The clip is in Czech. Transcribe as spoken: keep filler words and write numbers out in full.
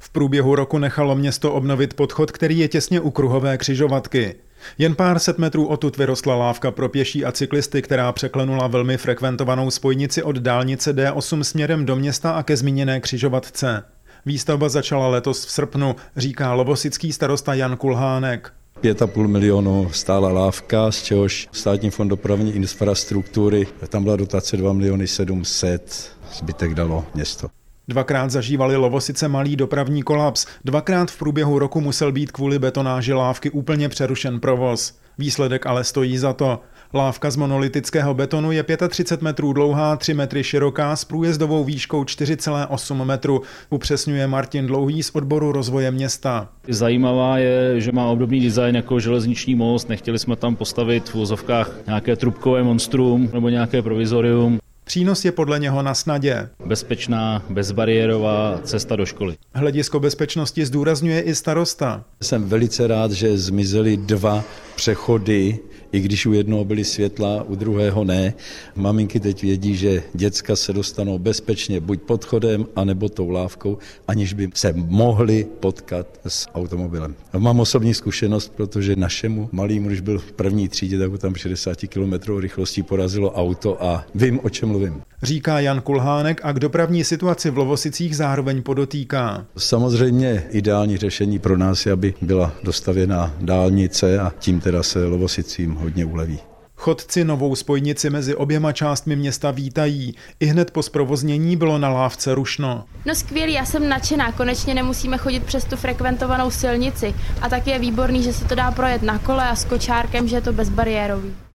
V průběhu roku nechalo město obnovit podchod, který je těsně u kruhové křižovatky. Jen pár set metrů odtud vyrostla lávka pro pěší a cyklisty, která překlenula velmi frekventovanou spojnici od dálnice D osm směrem do města a ke zmíněné křižovatce. Výstavba začala letos v srpnu, říká lovosický starosta Jan Kulhánek. Pět a půl milionu stála lávka, z čehož Státní fond dopravní infrastruktury, tam byla dotace dva miliony sedm set, zbytek dalo město. Dvakrát zažívali Lovosice malý dopravní kolaps, dvakrát v průběhu roku musel být kvůli betonáži lávky úplně přerušen provoz. Výsledek ale stojí za to. Lávka z monolitického betonu je třicet pět metrů dlouhá, tři metry široká s průjezdovou výškou čtyři celé osm metru, upřesňuje Martin Dlouhý z odboru rozvoje města. Zajímavá je, že má obdobný design jako železniční most, nechtěli jsme tam postavit v uvozovkách nějaké trubkové monstrum nebo nějaké provizorium. Přínos je podle něho na snadě. Bezpečná, bezbariérová cesta do školy. Hledisko bezpečnosti zdůrazňuje i starosta. Jsem velice rád, že zmizely dva přechody, i když u jednoho byly světla, u druhého ne. Maminky teď vědí, že děcka se dostanou bezpečně buď podchodem, anebo tou lávkou, aniž by se mohli potkat s automobilem. Mám osobní zkušenost, protože našemu malýmu, když byl v první třídě, tak tam šedesát kilometrů rychlostí porazilo auto a vím, o čem mluvím. Říká Jan Kulhánek a k dopravní situaci v Lovosicích zároveň podotýká. Samozřejmě ideální řešení pro nás je, aby byla dostavěná dálnice a tím teda se Lovosicím hodně uleví. Chodci novou spojnici mezi oběma částmi města vítají. Ihned po zprovoznění bylo na lávce rušno. No skvělý, já jsem nadšená, konečně nemusíme chodit přes tu frekventovanou silnici. A tak je výborný, že se to dá projet na kole a s kočárkem, že je to bezbariérový.